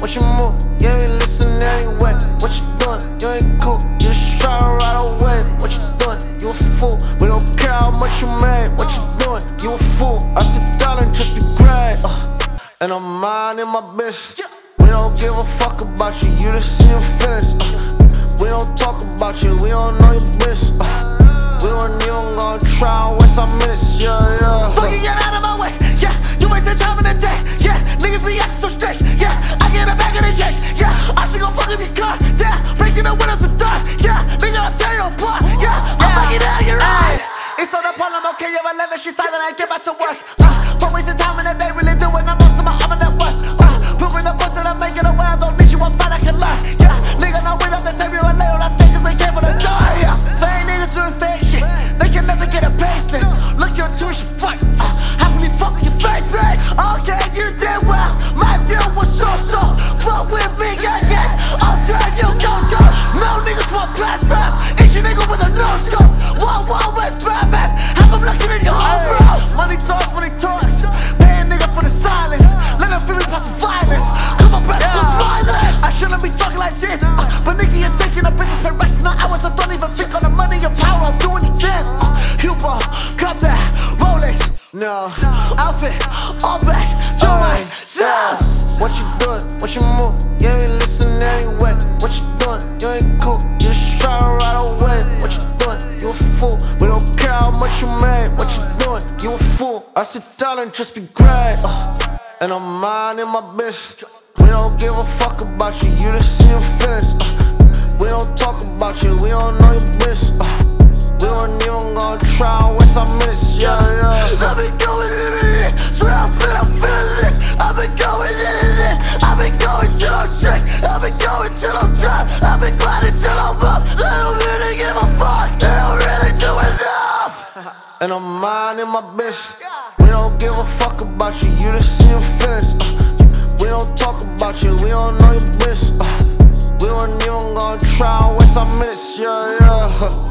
what you move? You ain't listen anyway. What you doing? You ain't cool. You just try to ride away. What you doing? You a fool. We don't care how much you made. What you doing? You a fool. I sit down and just be great. And I'm minding my business. We don't give a fuck about you. You just see your feelings. We don't talk about you. We don't know your business. We weren't even gonna try and waste our minutes. Yeah, yeah. Fucking get out of my way. Yeah, you wasted time in the day. Yeah, niggas be acting so strange. Yeah, I get a back of the change. Yeah, I should go fucking be car. Yeah, breaking the windows of dark. Yeah, nigga, I'll tear you apart. Yeah, I'm fucking out, you're right. It's on the problem, okay, you're 11, she's silent, I get back to work. But wasting time in the day, really doing the most of my arm and net worth. Proving the books that I'm making away, I don't need you, I'm fine, I can learn. Yeah, nigga, no, we don't save you and lay on our skin, cause we came for the door. Yeah, fake niggas doing fake shit, they can never get a base thing. Look, you're Jewish, fuck. Happily fucking your face, bitch. Okay, you did well, my deal was so. Fuck with me, yeah. I'll turn you, go. No niggas want pass rap, it's your nigga with a no scope. Whoa, where's Batman? Have him looking in your home, bro. Money talks. Pay a nigga for the silence. Let them feel me plus violence. Come on, press good violence. I shouldn't be talking like this, but nigga, you're taking a business for rest. No hours, I don't even think on the money and power. I'll do anything. Hugo, cup that, Rolex. No. Outfit, all black, to myself. What you doing? What you move? You ain't listen anyway. What you doing? You ain't cool. You just try to ride away. What you doing? You a fool. We don't care how much you made. What you doing? You a fool. I sit down and just be great. And I'm minding my business. We don't give a fuck about you. You just see your feelings. We don't talk about you. We don't know your business. We weren't even gonna try and waste our minutes. Yeah. I've been going in it. Swear I'm feeling it. I've been going in it. I've been going till I'm sick. I've been going till I'm done. I've been grinding till I'm up. I don't really give a fuck. I don't really do enough. And I'm minding my business. We don't give a fuck about you. You just see your feelings. We don't talk about you. We don't know your business. We weren't even gonna try and waste our minutes. Yeah.